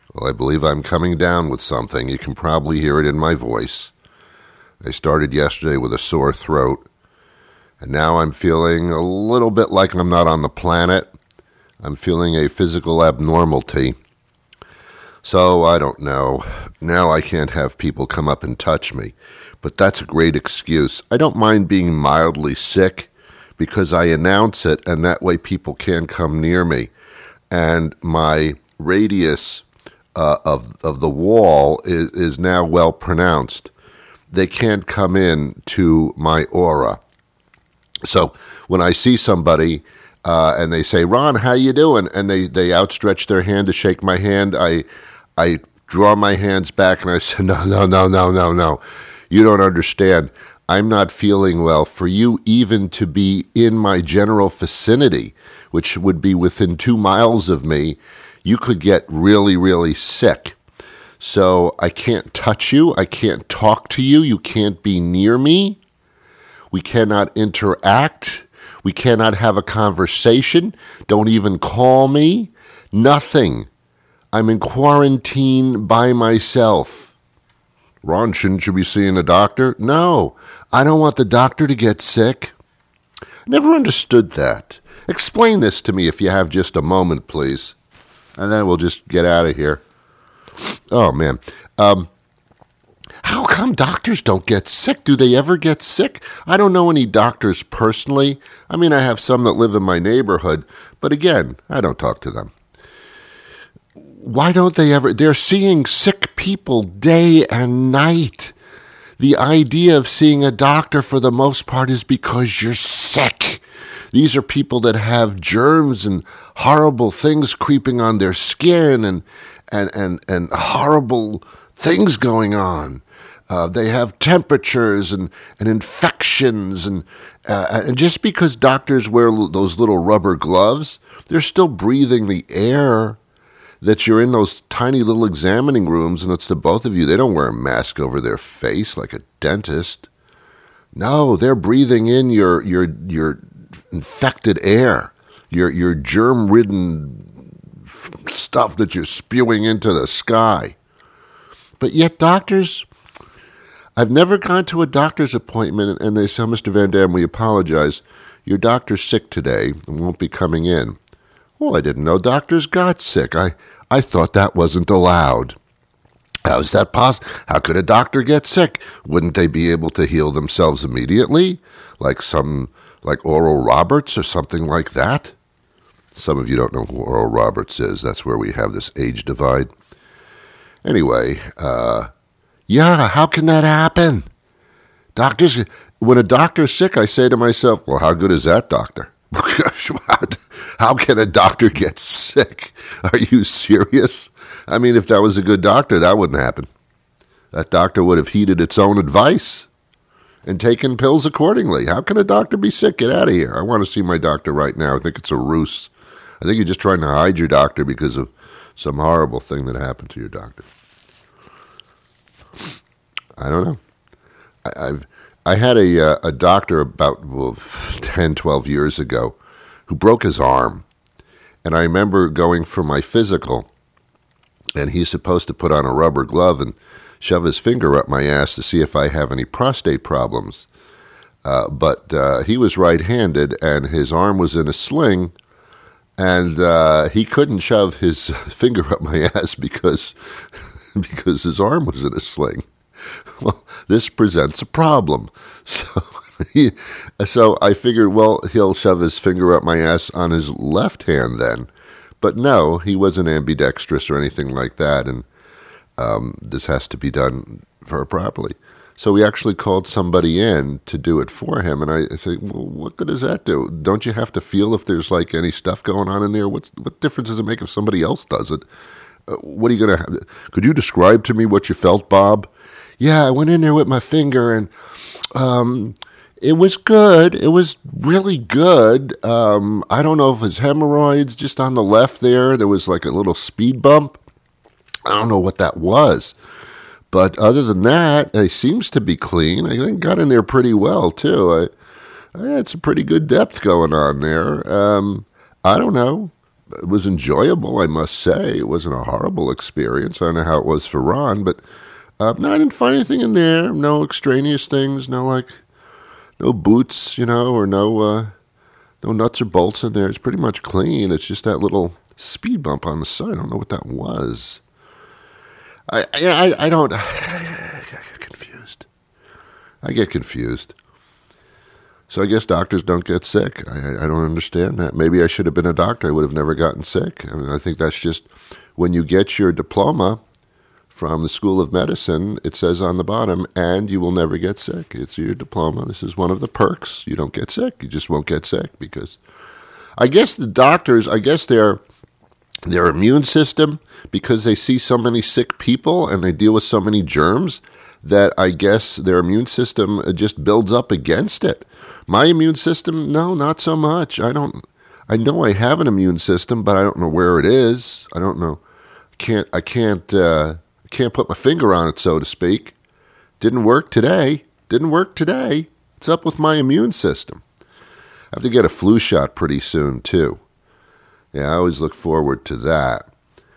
Well, I believe I'm coming down with something. You can probably hear it in my voice. I started yesterday with a sore throat, and now I'm feeling a little bit like I'm not on the planet. I'm feeling a physical abnormality. So, I don't know. Now I can't have people come up and touch me. But that's a great excuse. I don't mind being mildly sick because I announce it, and that way people can't come near me. And my radius of the wall is now well pronounced. They can't come in to my aura. So when I see somebody and they say, "Ron, how you doing?" and they outstretch their hand to shake my hand, I draw my hands back and I say, No. You don't understand. I'm not feeling well. For you even to be in my general vicinity, which would be within 2 miles of me, you could get really, really sick. So I can't touch you. I can't talk to you. You can't be near me. We cannot interact. We cannot have a conversation. Don't even call me. Nothing. I'm in quarantine by myself. Ron, shouldn't you be seeing a doctor? No, I don't want the doctor to get sick. Never understood that. Explain this to me if you have just a moment, please. And then we'll just get out of here. Oh, man. How come doctors don't get sick? Do they ever get sick? I don't know any doctors personally. I mean, I have some that live in my neighborhood. But again, I don't talk to them. Why don't they ever? They're seeing sick people day and night. The idea of seeing a doctor for the most part is because you're sick. These are people that have germs and horrible things creeping on their skin and horrible things going on. They have temperatures and infections. And just because doctors wear those little rubber gloves, they're still breathing the air that you're in those tiny little examining rooms, and it's the both of you. They don't wear a mask over their face like a dentist. No, they're breathing in your infected air, your germ-ridden stuff that you're spewing into the sky. But yet doctors, I've never gone to a doctor's appointment and they say, "Mr. Van Dam, we apologize. Your doctor's sick today and won't be coming in." Well, I didn't know doctors got sick. I thought that wasn't allowed. How is that possible? How could a doctor get sick? Wouldn't they be able to heal themselves immediately? Like Oral Roberts or something like that? Some of you don't know who Oral Roberts is. That's where we have this age divide. Anyway, yeah, how can that happen? When a doctor's sick, I say to myself, well, how good is that doctor? How can a doctor get sick? Are you serious? I mean, if that was a good doctor, that wouldn't happen. That doctor would have heeded its own advice and taken pills accordingly. How can a doctor be sick? Get out of here. I want to see my doctor right now. I think it's a ruse. I think you're just trying to hide your doctor because of some horrible thing that happened to your doctor. I don't know. I had a doctor about 10, 12 years ago who broke his arm. And I remember going for my physical, and he's supposed to put on a rubber glove and shove his finger up my ass to see if I have any prostate problems. But he was right-handed, and his arm was in a sling, and he couldn't shove his finger up my ass because his arm was in a sling. Well, this presents a problem. So I figured, well, he'll shove his finger up my ass on his left hand then. But no, he wasn't ambidextrous or anything like that, and this has to be done properly. So we actually called somebody in to do it for him, and I said, well, what good does that do? Don't you have to feel if there's like any stuff going on in there? What difference does it make if somebody else does it? What are you going to have? Could you describe to me what you felt, Bob? Yeah, I went in there with my finger, and it was good. It was really good. I don't know if it's hemorrhoids. Just on the left there was like a little speed bump. I don't know what that was. But other than that, it seems to be clean. I think got in there pretty well, too. I had some pretty good depth going on there. I don't know. it was enjoyable, I must say. It wasn't a horrible experience. I don't know how it was for Ron, but no, I didn't find anything in there. No extraneous things. No boots, or no nuts or bolts in there. It's pretty much clean. It's just that little speed bump on the side. I don't know what that was. I get confused. I get confused. So I guess doctors don't get sick. I don't understand that. Maybe I should have been a doctor. I would have never gotten sick. I mean, I think that's just when you get your diploma from the School of Medicine, it says on the bottom, and you will never get sick. It's your diploma. This is one of the perks. You don't get sick. You just won't get sick because I guess the doctors, their immune system, because they see so many sick people and they deal with so many germs, that I guess their immune system just builds up against it. My immune system, no, not so much. I know I have an immune system, but I don't know where it is. I don't know. I can't put my finger on it, so to speak. Didn't work today. It's up with my immune system. I have to get a flu shot pretty soon, too. Yeah, I always look forward to that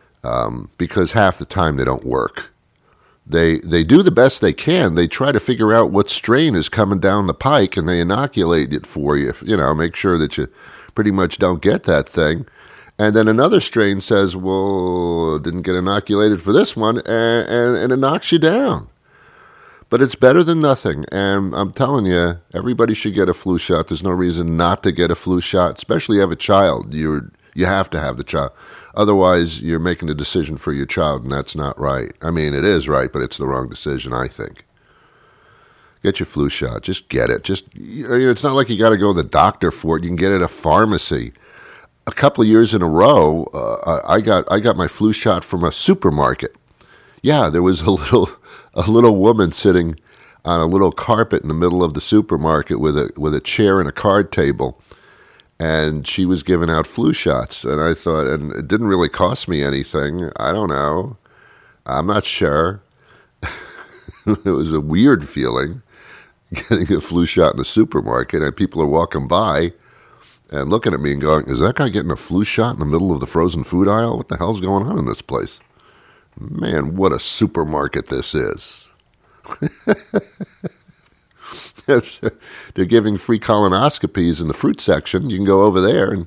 because half the time they don't work. They do the best they can. They try to figure out what strain is coming down the pike, and they inoculate it for you, make sure that you pretty much don't get that thing. And then another strain says, well, didn't get inoculated for this one, and it knocks you down. But it's better than nothing, and I'm telling you, everybody should get a flu shot. There's no reason not to get a flu shot, especially if you have a child. You have to have the child. Otherwise, you're making a decision for your child, and that's not right. I mean, it is right, but it's the wrong decision, I think. Get your flu shot. Just get it. It's not like you got to go to the doctor for it. You can get it at a pharmacy. A couple of years in a row, I got my flu shot from a supermarket. Yeah, there was a little woman sitting on a little carpet in the middle of the supermarket with a chair and a card table. And she was giving out flu shots, and I thought, and it didn't really cost me anything. I don't know. I'm not sure. It was a weird feeling, getting a flu shot in the supermarket, and people are walking by and looking at me and going, is that guy getting a flu shot in the middle of the frozen food aisle? What the hell's going on in this place? Man, what a supermarket this is. They're giving free colonoscopies in the fruit section. You can go over there, and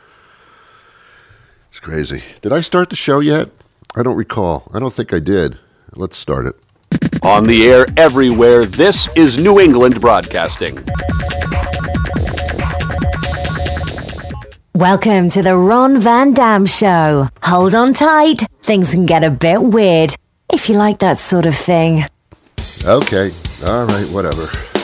it's crazy. Did I start the show yet? I don't recall. I don't think I did. Let's start it. On the air everywhere, this is New England Broadcasting. Welcome to the Ron Van Dam Show. Hold on tight. Things can get a bit weird, if you like that sort of thing. Okay. All right. Whatever.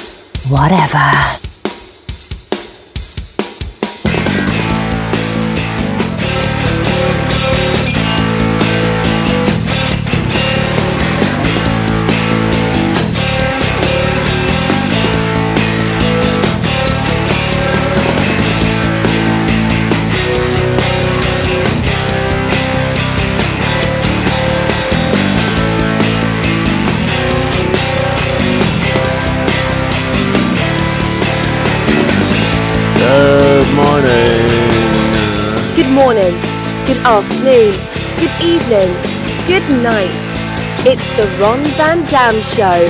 Good morning, good afternoon, good evening, good night. It's the Ron Van Dam Show.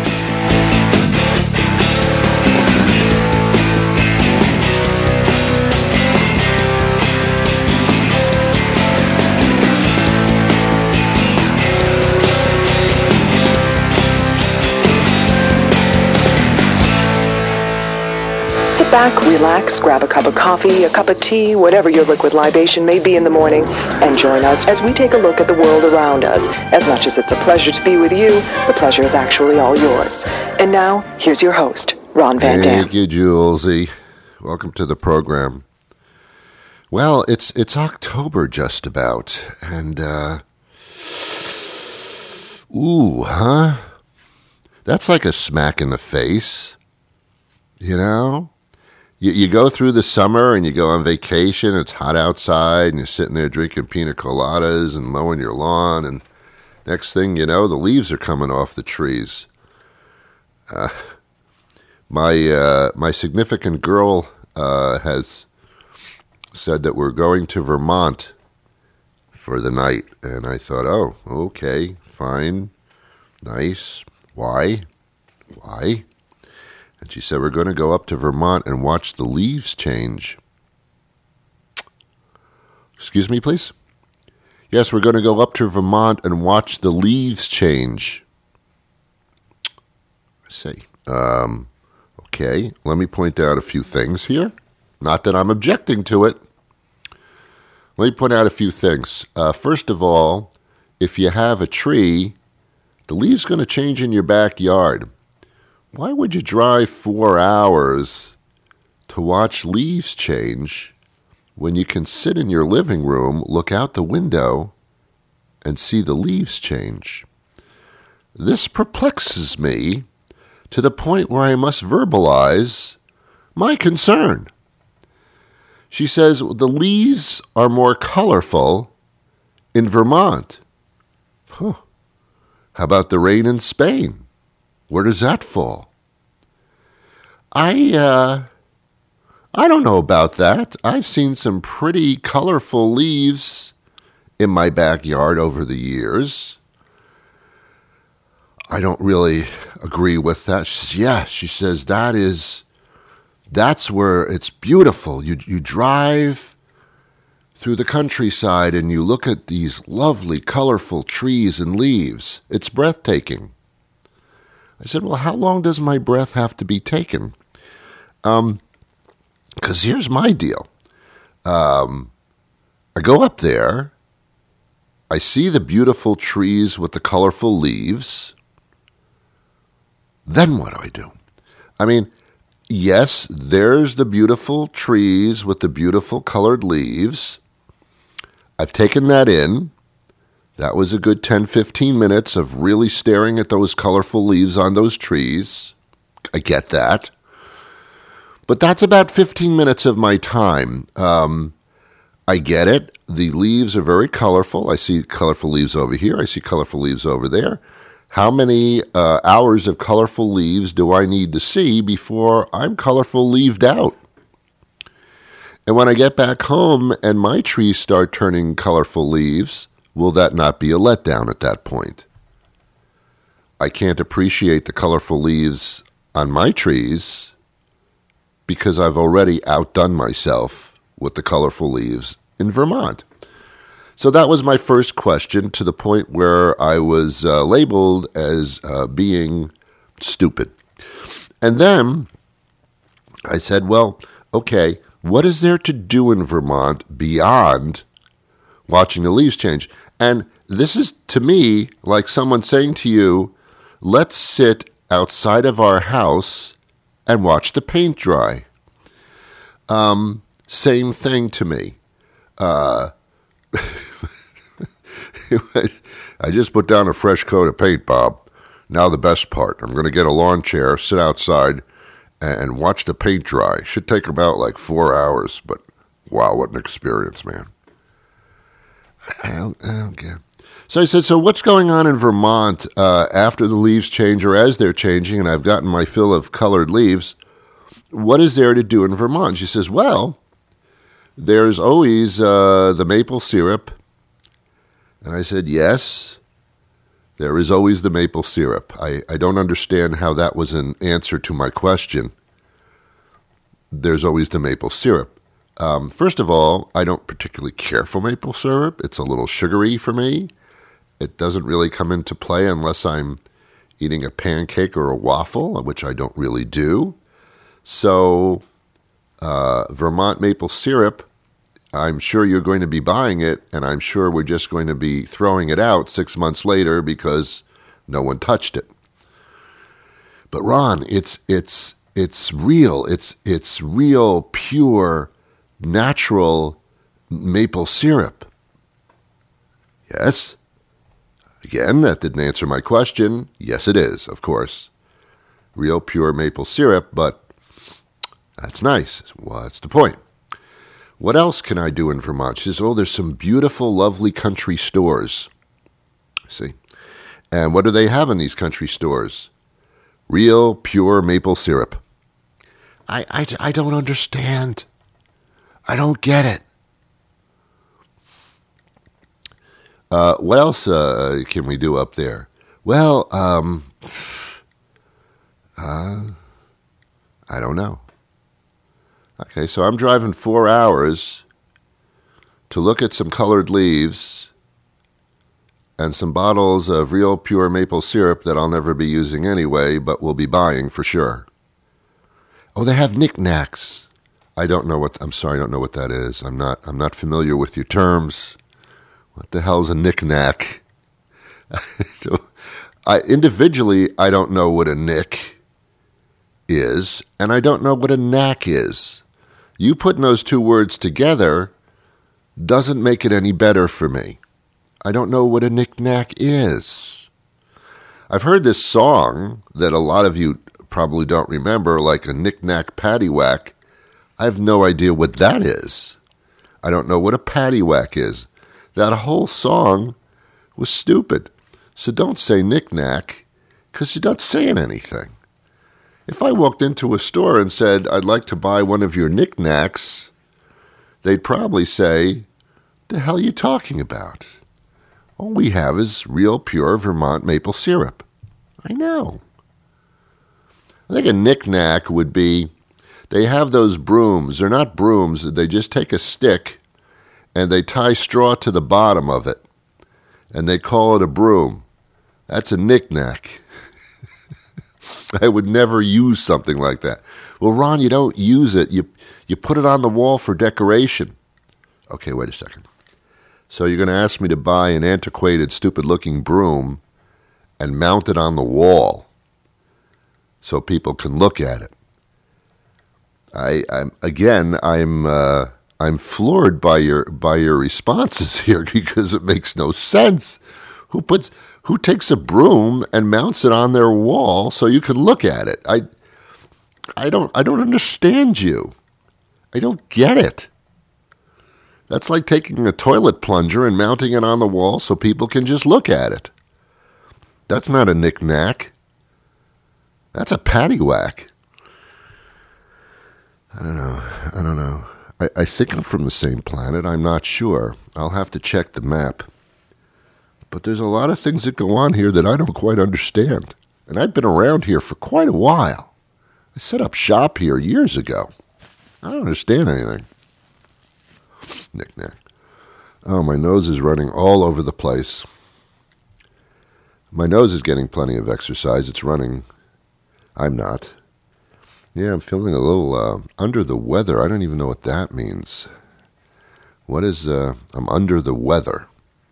Sit back, relax, grab a cup of coffee, a cup of tea, whatever your liquid libation may be in the morning, and join us as we take a look at the world around us. As much as it's a pleasure to be with you, the pleasure is actually all yours. And now, here's your host, Ron Van Dam. Thank you, Julesy. Welcome to the program. Well, it's October just about, and that's like a smack in the face, you know? You go through the summer and you go on vacation, it's hot outside, and you're sitting there drinking pina coladas and mowing your lawn, and next thing you know, the leaves are coming off the trees. My significant girl has said that we're going to Vermont for the night. And I thought, oh, okay, fine, nice. Why? Why? And she said, we're going to go up to Vermont and watch the leaves change. Excuse me, please? Yes, we're going to go up to Vermont and watch the leaves change. I see. Okay, let me point out a few things here. Not that I'm objecting to it. Let me point out a few things. First of all, if you have a tree, the leaves going to change in your backyard. Why would you drive 4 hours to watch leaves change when you can sit in your living room, look out the window, and see the leaves change? This perplexes me to the point where I must verbalize my concern. She says the leaves are more colorful in Vermont. Huh. How about the rain in Spain? Where does that fall? I don't know about that. I've seen some pretty colorful leaves in my backyard over the years. I don't really agree with that. She says that's where it's beautiful. You drive through the countryside and you look at these lovely, colorful trees and leaves. It's breathtaking. I said, well, how long does my breath have to be taken? Because here's my deal. I go up there. I see the beautiful trees with the colorful leaves. Then what do? I mean, yes, there's the beautiful trees with the beautiful colored leaves. I've taken that in. That was a good 10, 15 minutes of really staring at those colorful leaves on those trees. I get that. But that's about 15 minutes of my time. I get it. The leaves are very colorful. I see colorful leaves over here. I see colorful leaves over there. How many hours of colorful leaves do I need to see before I'm colorful leaved out? And when I get back home and my trees start turning colorful leaves, will that not be a letdown at that point? I can't appreciate the colorful leaves on my trees because I've already outdone myself with the colorful leaves in Vermont. So that was my first question, to the point where I was labeled as being stupid. And then I said, well, okay, what is there to do in Vermont beyond watching the leaves change? And this is, to me, like someone saying to you, let's sit outside of our house and watch the paint dry. Same thing to me. I just put down a fresh coat of paint, Bob. Now the best part. I'm going to get a lawn chair, sit outside, and watch the paint dry. Should take about like 4 hours, but wow, what an experience, man. I don't get it. So I said, so what's going on in Vermont after the leaves change or as they're changing, and I've gotten my fill of colored leaves? What is there to do in Vermont? She says, well, there's always the maple syrup. And I said, yes, there is always the maple syrup. I don't understand how that was an answer to my question. There's always the maple syrup. First of all, I don't particularly care for maple syrup. It's a little sugary for me. It doesn't really come into play unless I'm eating a pancake or a waffle, which I don't really do. So Vermont maple syrup, I'm sure you're going to be buying it, and I'm sure we're just going to be throwing it out 6 months later because no one touched it. But Ron, it's real. It's real, pure, natural maple syrup. Yes. Again, that didn't answer my question. Yes, it is, of course. Real, pure maple syrup, but that's nice. What's the point? What else can I do in Vermont? She says, oh, there's some beautiful, lovely country stores. See? And what do they have in these country stores? Real, pure maple syrup. I don't understand. I don't get it. What else can we do up there? Well, I don't know. Okay, so I'm driving 4 hours to look at some colored leaves and some bottles of real pure maple syrup that I'll never be using anyway, but will be buying for sure. Oh, they have knickknacks. I'm sorry, I don't know what that is. I'm not familiar with your terms. What the hell's a knick-knack? Individually, I don't know what a knick is, and I don't know what a knack is. You putting those two words together doesn't make it any better for me. I don't know what a knick-knack is. I've heard this song that a lot of you probably don't remember, like a knick-knack paddywhack. I have no idea what that is. I don't know what a paddywhack is. That whole song was stupid. So don't say knick-knack, because you're not saying anything. If I walked into a store and said, I'd like to buy one of your knick-knacks, they'd probably say, the hell are you talking about? All we have is real pure Vermont maple syrup. I know. I think a knick-knack would be, they have those brooms. They're not brooms. They just take a stick and they tie straw to the bottom of it, and they call it a broom. That's a knick-knack. I would never use something like that. Well, Ron, you don't use it. You put it on the wall for decoration. Okay, wait a second. So you're going to ask me to buy an antiquated, stupid-looking broom and mount it on the wall so people can look at it. I'm floored by your responses here because it makes no sense. Who takes a broom and mounts it on their wall so you can look at it? I don't understand you. I don't get it. That's like taking a toilet plunger and mounting it on the wall so people can just look at it. That's not a knick-knack. That's a paddywhack. I don't know. I think I'm from the same planet. I'm not sure. I'll have to check the map. But there's a lot of things that go on here that I don't quite understand. And I've been around here for quite a while. I set up shop here years ago. I don't understand anything. Knick-knack. Oh, my nose is running all over the place. My nose is getting plenty of exercise. It's running. I'm not. Yeah, I'm feeling a little under the weather. I don't even know what that means. What is, I'm under the weather.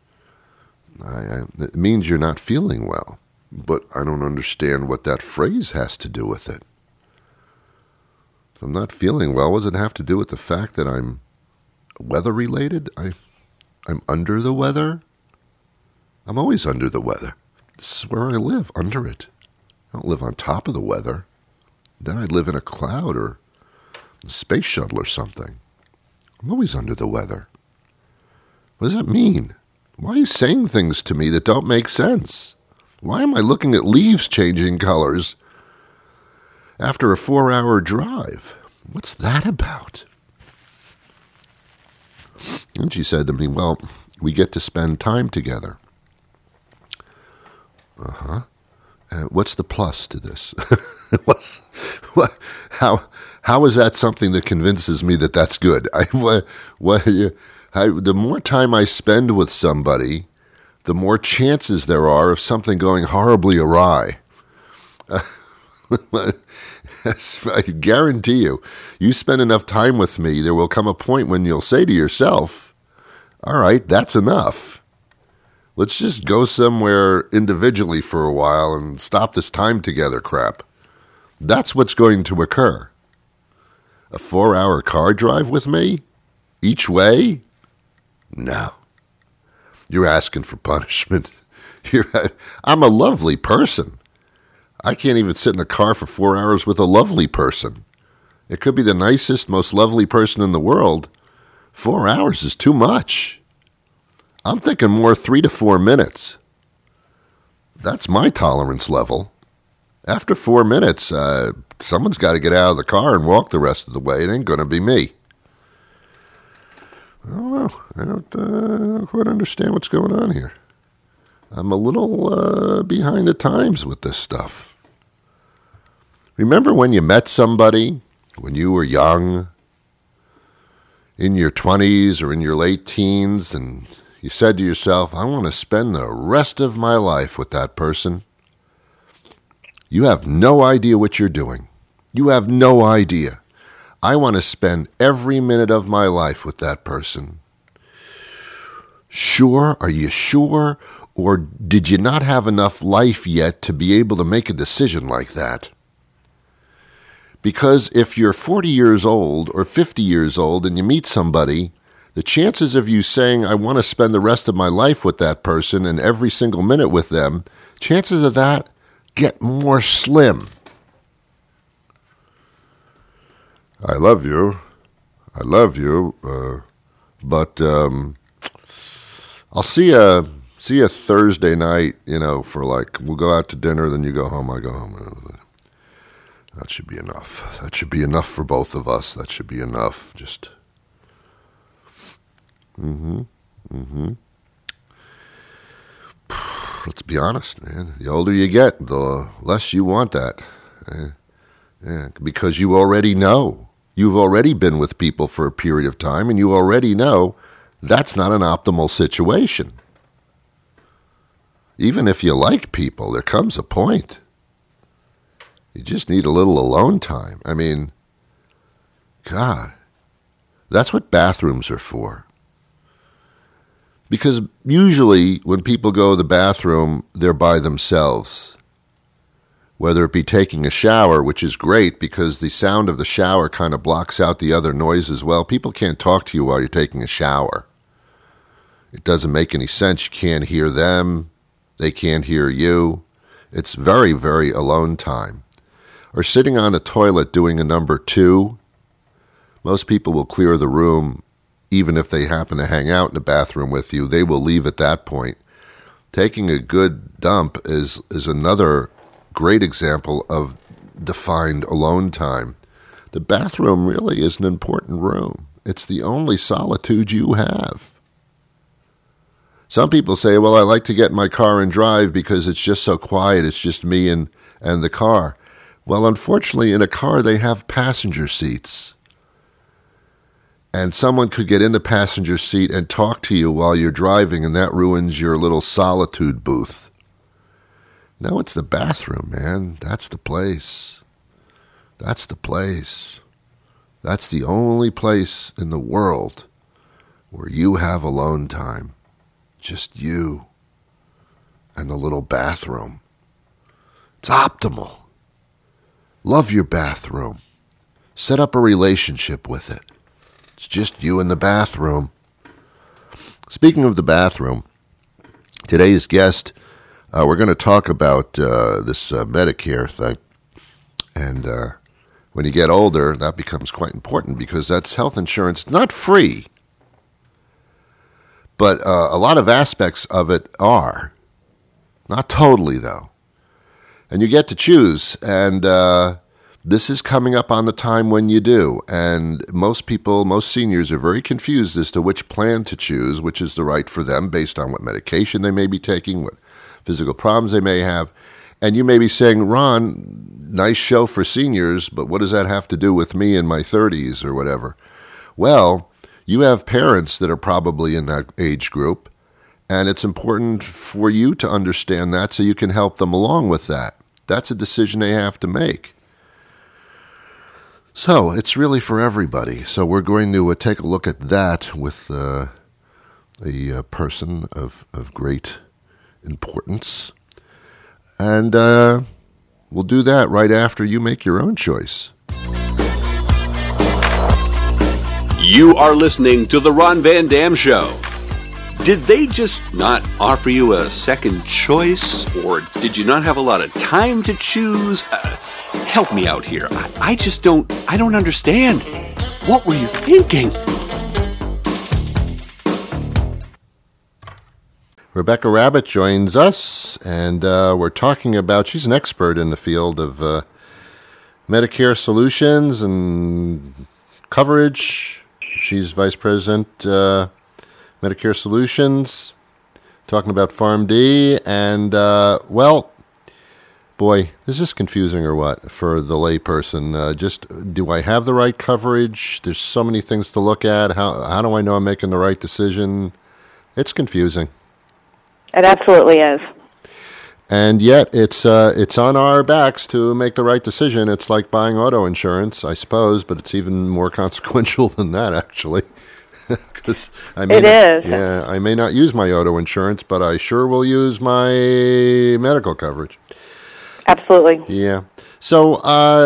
It means you're not feeling well. But I don't understand what that phrase has to do with it. If I'm not feeling well, what does it have to do with the fact that I'm weather-related? I'm under the weather? I'm always under the weather. This is where I live, under it. I don't live on top of the weather. Then I'd live in a cloud or a space shuttle or something. I'm always under the weather. What does that mean? Why are you saying things to me that don't make sense? Why am I looking at leaves changing colors after a 4-hour drive? What's that about? And she said to me, well, we get to spend time together. Uh-huh. What's the plus to this? How is that something that convinces me that that's good? The more time I spend with somebody, the more chances there are of something going horribly awry. I guarantee you, you spend enough time with me, there will come a point when you'll say to yourself, all right, that's enough. Let's just go somewhere individually for a while and stop this time together crap. That's what's going to occur. A 4-hour car drive with me? Each way? No. You're asking for punishment. I'm a lovely person. I can't even sit in a car for 4 hours with a lovely person. It could be the nicest, most lovely person in the world. 4 hours is too much. I'm thinking more 3 to 4 minutes. That's my tolerance level. After 4 minutes, someone's got to get out of the car and walk the rest of the way. It ain't going to be me. I don't know. I don't quite understand what's going on here. I'm a little behind the times with this stuff. Remember when you met somebody when you were young, in your 20s or in your late teens, and you said to yourself, I want to spend the rest of my life with that person? You have no idea what you're doing. You have no idea. I want to spend every minute of my life with that person. Sure? Are you sure? Or did you not have enough life yet to be able to make a decision like that? Because if you're 40 years old or 50 years old and you meet somebody, the chances of you saying, I want to spend the rest of my life with that person and every single minute with them, chances of that get more slim. I love you, but I'll see you Thursday night, for we'll go out to dinner, then you go home, I go home. That should be enough. That should be enough for both of us. That should be enough. Just, Let's be honest, man. The older you get, the less you want that. Because you already know. You've already been with people for a period of time, and you already know that's not an optimal situation. Even if you like people, there comes a point. You just need a little alone time. I mean, God, that's what bathrooms are for. Because usually when people go to the bathroom, they're by themselves. Whether it be taking a shower, which is great because the sound of the shower kind of blocks out the other noise as well. People can't talk to you while you're taking a shower. It doesn't make any sense. You can't hear them. They can't hear you. It's very, very alone time. Or sitting on a toilet doing a number 2. Most people will clear the room, even if they happen to hang out in the bathroom with you. They will leave at that point. Taking a good dump is another great example of defined alone time. The bathroom really is an important room. It's the only solitude you have. Some people say, well, I like to get in my car and drive because it's just so quiet. It's just me and the car. Well, unfortunately, in a car, they have passenger seats. And someone could get in the passenger seat and talk to you while you're driving, and that ruins your little solitude booth. No, it's the bathroom, man. That's the place. That's the place. That's the only place in the world where you have alone time. Just you and the little bathroom. It's optimal. Love your bathroom. Set up a relationship with it. It's just you and the bathroom. Speaking of the bathroom, today's guest, we're going to talk about this Medicare thing. And when you get older, that becomes quite important because that's health insurance, not free. But a lot of aspects of it are. Not totally, though. And you get to choose, and this is coming up on the time when you do. And most people, most seniors are very confused as to which plan to choose, which is the right for them based on what medication they may be taking, what physical problems they may have. And you may be saying, Ron, nice show for seniors, but what does that have to do with me in my 30s or whatever? Well, you have parents that are probably in that age group, and it's important for you to understand that so you can help them along with that. That's a decision they have to make. So it's really for everybody. So we're going to take a look at that with a person of great importance. And we'll do that right after you make your own choice. You are listening to The Ron Van Dam Show. Did they just not offer you a second choice? Or did you not have a lot of time to choose? Help me out here. I don't understand. What were you thinking? Rebecca Rabbit joins us, and we're talking about, she's an expert in the field of Medicare solutions and coverage. She's Vice President, Medicare Solutions, talking about PharmD. And, well, boy, is this confusing or what for the layperson? Just, do I have the right coverage? There's so many things to look at. How do I know I'm making the right decision? It's confusing. It absolutely is. And yet, it's on our backs to make the right decision. It's like buying auto insurance, I suppose, but it's even more consequential than that, actually. It is. Yeah, I may not use my auto insurance, but I sure will use my medical coverage. Absolutely. Yeah. So,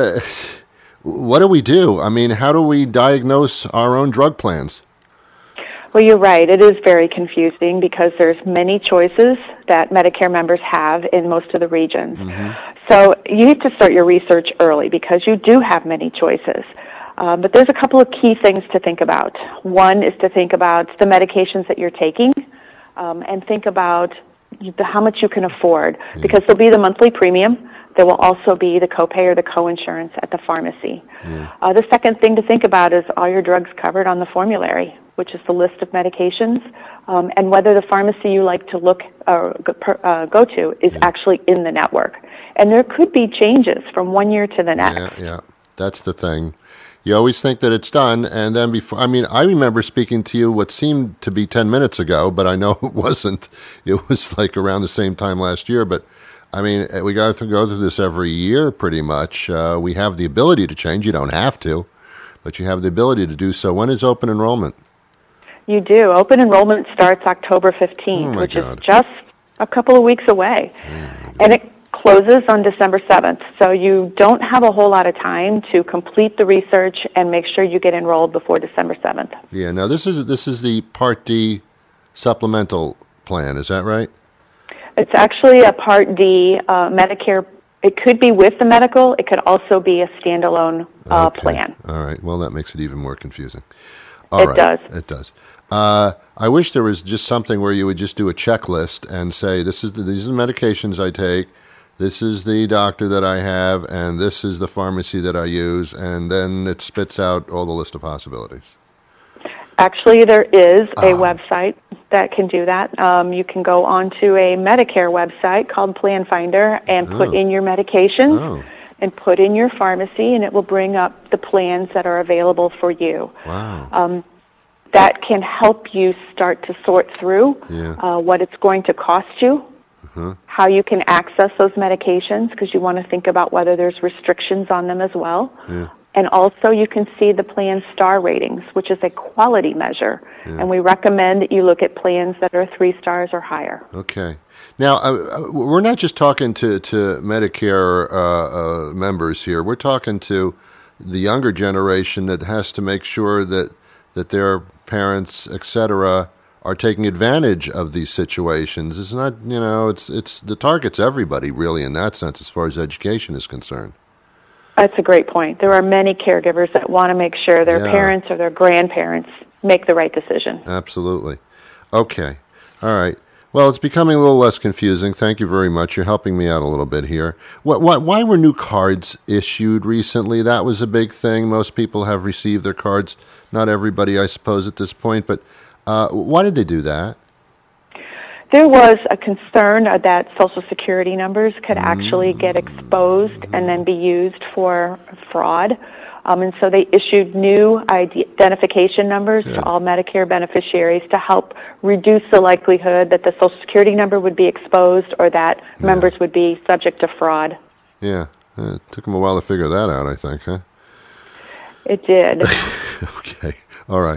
what do we do? I mean, how do we diagnose our own drug plans? Well, you're right. It is very confusing because there's many choices that Medicare members have in most of the regions. So you need to start your research early because you do have many choices. But there's a couple of key things to think about. One is to think about the medications that you're taking and think about how much you can afford because there'll be the monthly premium. There will also be the copay or the coinsurance at the pharmacy. The second thing to think about is are your drugs covered on the formulary, which is the list of medications, and whether the pharmacy you like to look or go to is actually in the network. And there could be changes from one year to the next. Yeah, that's the thing. You always think that it's done, and then before, I mean, I remember speaking to you what seemed to be 10 minutes ago, but I know it wasn't. It was like around the same time last year, but I mean, we got to go through this every year pretty much. We have the ability to change. You don't have to, but you have the ability to do so. When is open enrollment? You do. Open enrollment starts October 15th, which is just a couple of weeks away. And it closes on December 7th. So you don't have a whole lot of time to complete the research and make sure you get enrolled before December 7th. Yeah. Now, this is the Part D supplemental plan. Is that right? It's actually a Part D Medicare. It could be with the medical. It could also be a standalone plan. All right. Well, that makes it even more confusing. It does. It does. I wish there was just something where you would just do a checklist and say, these are the medications I take, this is the doctor that I have, and this is the pharmacy that I use, and then it spits out all the list of possibilities. Actually, there is a website that can do that. You can go onto a Medicare website called Plan Finder and put in your medications and put in your pharmacy, and it will bring up the plans that are available for you. Wow. That can help you start to sort through what it's going to cost you, how you can access those medications, because you want to think about whether there's restrictions on them as well. And also you can see the plan star ratings, which is a quality measure. And we recommend that you look at plans that are 3 stars or higher. Okay. Now, we're not just talking to Medicare members here. We're talking to the younger generation that has to make sure that their parents, etc., are taking advantage of these situations. It's not, it's the target's everybody, really, in that sense, as far as education is concerned. That's a great point. There are many caregivers that want to make sure their parents or their grandparents make the right decision. Absolutely. Okay. All right. Well, it's becoming a little less confusing. Thank you very much. You're helping me out a little bit here. Why were new cards issued recently? That was a big thing. Most people have received their cards. Not everybody, I suppose, at this point. But why did they do that? There was a concern that Social Security numbers could actually get exposed and then be used for fraud. And so they issued new identification numbers to all Medicare beneficiaries to help reduce the likelihood that the Social Security number would be exposed or that members would be subject to fraud. Yeah. It took them a while to figure that out, I think, huh? It did. Okay. All right.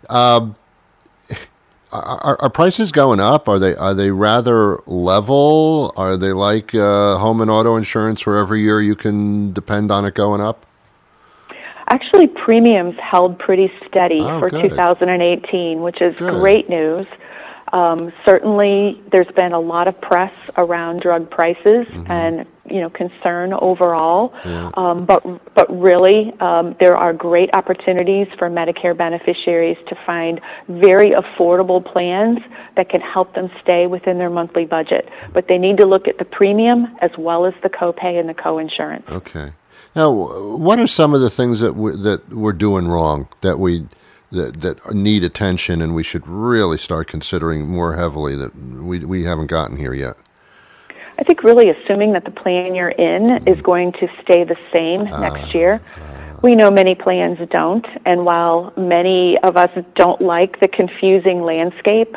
Are prices going up? Are they rather level? Are they like home and auto insurance where every year you can depend on it going up? Actually, premiums held pretty steady for 2018, which is great news. Certainly, there's been a lot of press around drug prices and concern overall. But really, there are great opportunities for Medicare beneficiaries to find very affordable plans that can help them stay within their monthly budget. But they need to look at the premium as well as the copay and the coinsurance. Okay. Now, what are some of the things that we're doing wrong that we that need attention, and we should really start considering more heavily that we haven't gotten here yet? I think really assuming that the plan you're in is going to stay the same next year. We know many plans don't, and while many of us don't like the confusing landscape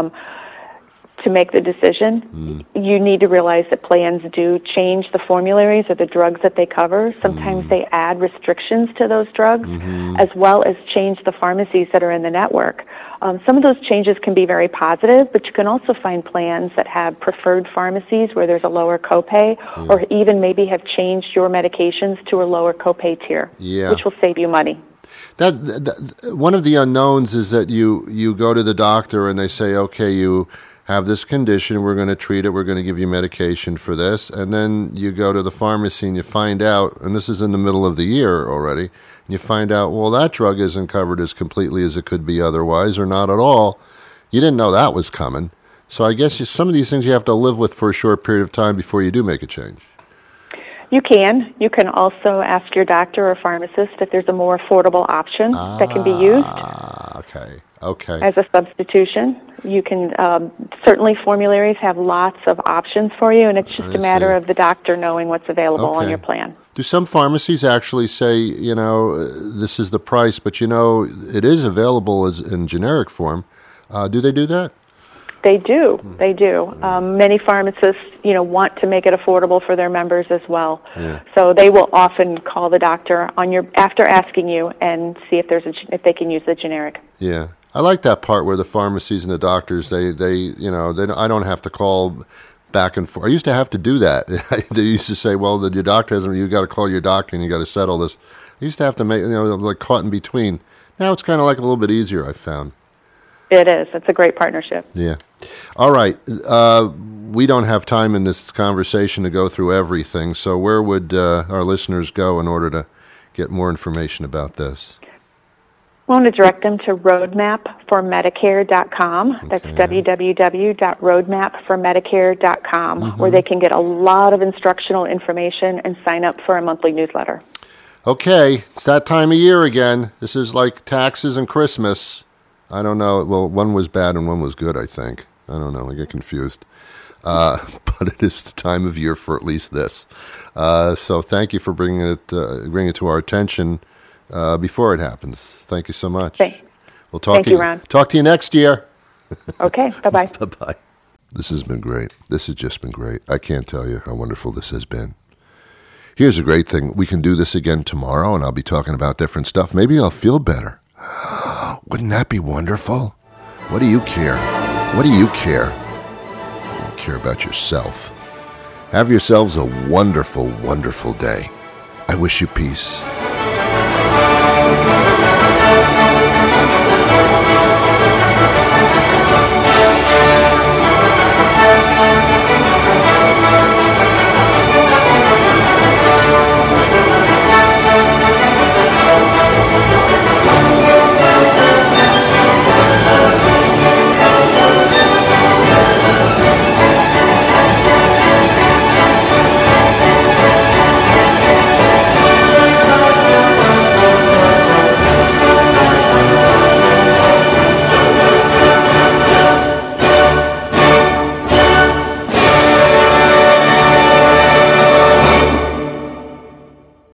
to make the decision, you need to realize that plans do change the formularies or the drugs that they cover. Sometimes they add restrictions to those drugs, as well as change the pharmacies that are in the network. Some of those changes can be very positive, but you can also find plans that have preferred pharmacies where there's a lower copay, or even maybe have changed your medications to a lower copay tier, which will save you money. That one of the unknowns is that you go to the doctor and they say, okay, you have this condition, we're going to treat it, we're going to give you medication for this, and then you go to the pharmacy and you find out, and this is in the middle of the year already, and you find out, well, that drug isn't covered as completely as it could be otherwise, or not at all. You didn't know that was coming. So I guess some of these things you have to live with for a short period of time before you do make a change. You can. You can also ask your doctor or pharmacist if there's a more affordable option that can be used. Okay. As a substitution. You can, certainly formularies have lots of options for you, and it's just a matter of the doctor knowing what's available on your plan. Do some pharmacies actually say, this is the price, but it is available in generic form? Do they do that? They do. They do. Many pharmacists, want to make it affordable for their members as well. Yeah. So they will often call the doctor after asking you and see if they can use the generic. Yeah. I like that part where the pharmacies and the doctors, I don't have to call back and forth. I used to have to do that. They used to say, well, your doctor hasn't, you got to call your doctor and you got to settle this. I used to have to make, like caught in between. Now it's kind of like a little bit easier, I've found. It is. It's a great partnership. Yeah. All right. We don't have time in this conversation to go through everything, so where would our listeners go in order to get more information about this? I want to direct them to roadmapformedicare.com. Okay. That's www.roadmapformedicare.com, where they can get a lot of instructional information and sign up for a monthly newsletter. Okay. It's that time of year again. This is like taxes and Christmas. I don't know. Well, one was bad and one was good, I think. I don't know. I get confused. But it is the time of year for at least this. So thank you for bringing it to our attention before it happens. Thank you so much. We'll talk Ron. Talk to you next year. Okay. Bye-bye. Bye-bye. This has been great. This has just been great. I can't tell you how wonderful this has been. Here's a great thing. We can do this again tomorrow, and I'll be talking about different stuff. Maybe I'll feel better. Wouldn't that be wonderful? What do you care? What do you care? You care about yourself. Have yourselves a wonderful, wonderful day. I wish you peace.